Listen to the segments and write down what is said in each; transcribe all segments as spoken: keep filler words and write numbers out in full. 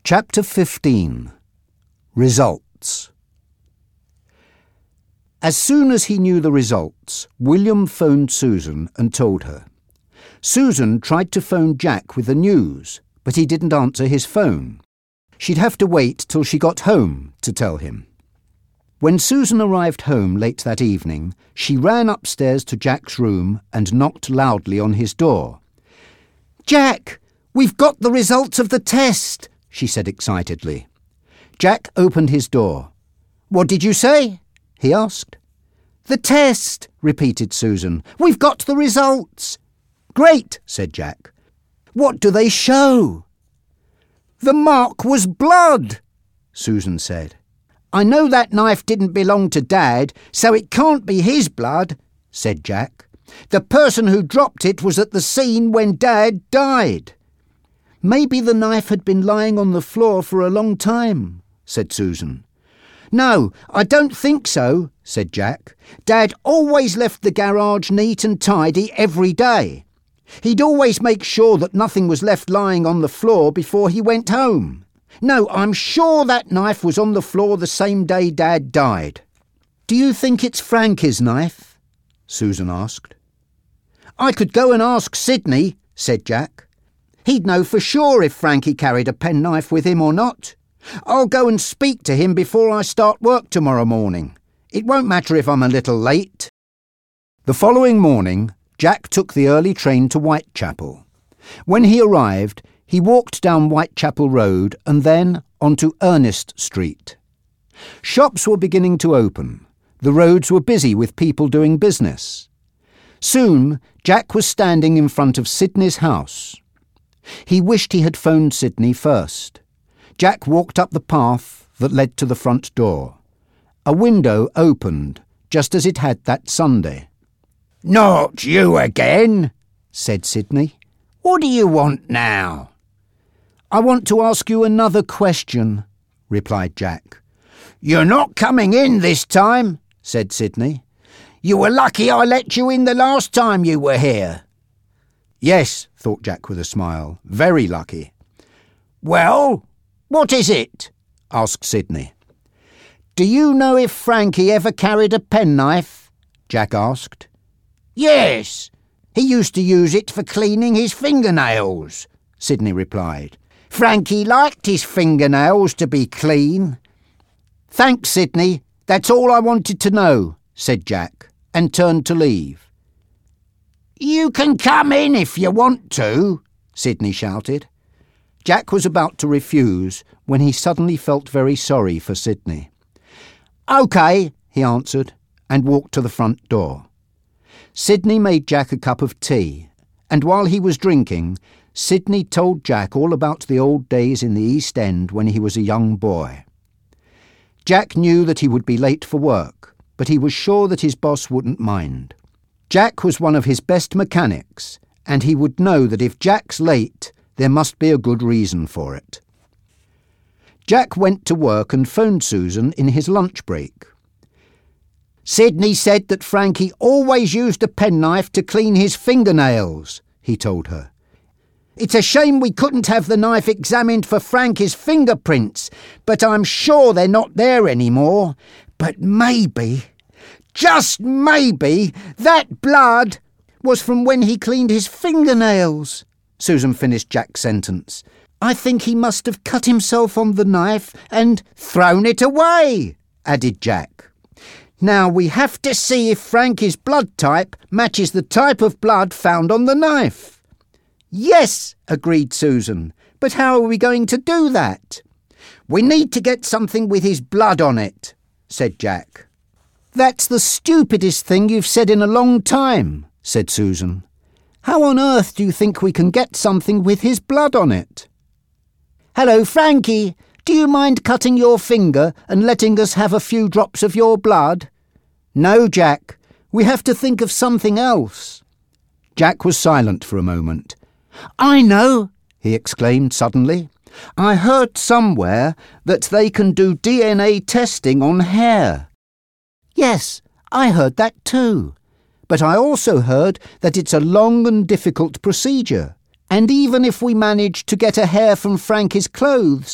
Chapter fifteen. Results. As soon as he knew the results, William phoned Susan and told her. Susan tried to phone Jack with the news, but he didn't answer his phone. She'd have to wait till she got home to tell him. When Susan arrived home late that evening, she ran upstairs to Jack's room and knocked loudly on his door. "Jack, we've got the results of the test," she said excitedly. Jack opened his door. "What did you say?" he asked. "The test," repeated Susan. "We've got the results." "Great," said Jack. "What do they show?" "The mark was blood," Susan said. "I know that knife didn't belong to Dad, so it can't be his blood," said Jack. "The person who dropped it was at the scene when Dad died." "Maybe the knife had been lying on the floor for a long time," said Susan. "No, I don't think so," said Jack. "Dad always left the garage neat and tidy every day. He'd always make sure that nothing was left lying on the floor before he went home. No, I'm sure that knife was on the floor the same day Dad died." "Do you think it's Frankie's knife?" Susan asked. "I could go and ask Sidney," said Jack. "He'd know for sure if Frankie carried a penknife with him or not. I'll go and speak to him before I start work tomorrow morning. It won't matter if I'm a little late." The following morning, Jack took the early train to Whitechapel. When he arrived, he walked down Whitechapel Road and then onto Ernest Street. Shops were beginning to open. The roads were busy with people doing business. Soon, Jack was standing in front of Sidney's house. He wished he had phoned Sidney first. Jack walked up the path that led to the front door. A window opened, just as it had that Sunday. "Not you again," said Sidney. "What do you want now?" "I want to ask you another question," replied Jack. "You're not coming in this time," said Sidney. "You were lucky I let you in the last time you were here." "Yes," thought Jack with a smile, "very lucky." "Well, what is it?" asked Sidney. "Do you know if Frankie ever carried a penknife?" Jack asked. "Yes, he used to use it for cleaning his fingernails," Sidney replied. "Frankie liked his fingernails to be clean." "Thanks, Sidney. That's all I wanted to know," said Jack, and turned to leave. "You can come in if you want to," Sidney shouted. Jack was about to refuse when he suddenly felt very sorry for Sidney. "OK," he answered, and walked to the front door. Sidney made Jack a cup of tea, and while he was drinking, Sidney told Jack all about the old days in the East End when he was a young boy. Jack knew that he would be late for work, but he was sure that his boss wouldn't mind. Jack was one of his best mechanics, and he would know that if Jack's late, there must be a good reason for it. Jack went to work and phoned Susan in his lunch break. "Sidney said that Frankie always used a penknife to clean his fingernails," he told her. "It's a shame we couldn't have the knife examined for Frankie's fingerprints, but I'm sure they're not there anymore. But maybe, just maybe, that blood was from when he cleaned his fingernails." Susan finished Jack's sentence. "I think he must have cut himself on the knife and thrown it away," added Jack. "Now we have to see if Frankie's blood type matches the type of blood found on the knife." "Yes," agreed Susan, "but how are we going to do that?" "We need to get something with his blood on it," said Jack. "That's the stupidest thing you've said in a long time," said Susan. "How on earth do you think we can get something with his blood on it?" "Hello, Frankie. Do you mind cutting your finger and letting us have a few drops of your blood?" "No, Jack. We have to think of something else." Jack was silent for a moment. "I know," he exclaimed suddenly. "I heard somewhere that they can do D N A testing on hair." "Yes, I heard that too. But I also heard that it's a long and difficult procedure. And even if we managed to get a hair from Frankie's clothes,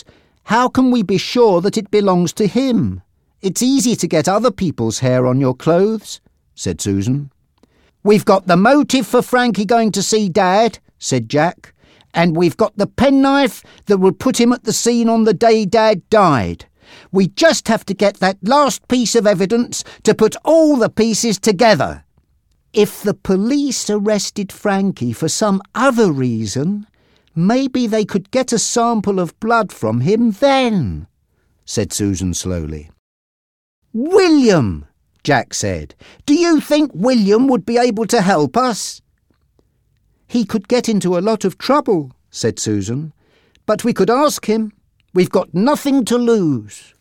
How can we be sure that it belongs to him? It's easy to get other people's hair on your clothes, said Susan. We've got the motive for Frankie going to see Dad, said Jack, and we've got the penknife that would put him at the scene on the day Dad died. We just have to get that last piece of evidence to put all the pieces together. If the police arrested Frankie for some other reason, maybe they could get a sample of blood from him then, said Susan slowly. William, Jack said. Do you think William would be able to help us? He could get into a lot of trouble, said Susan, but we could ask him. We've got nothing to lose.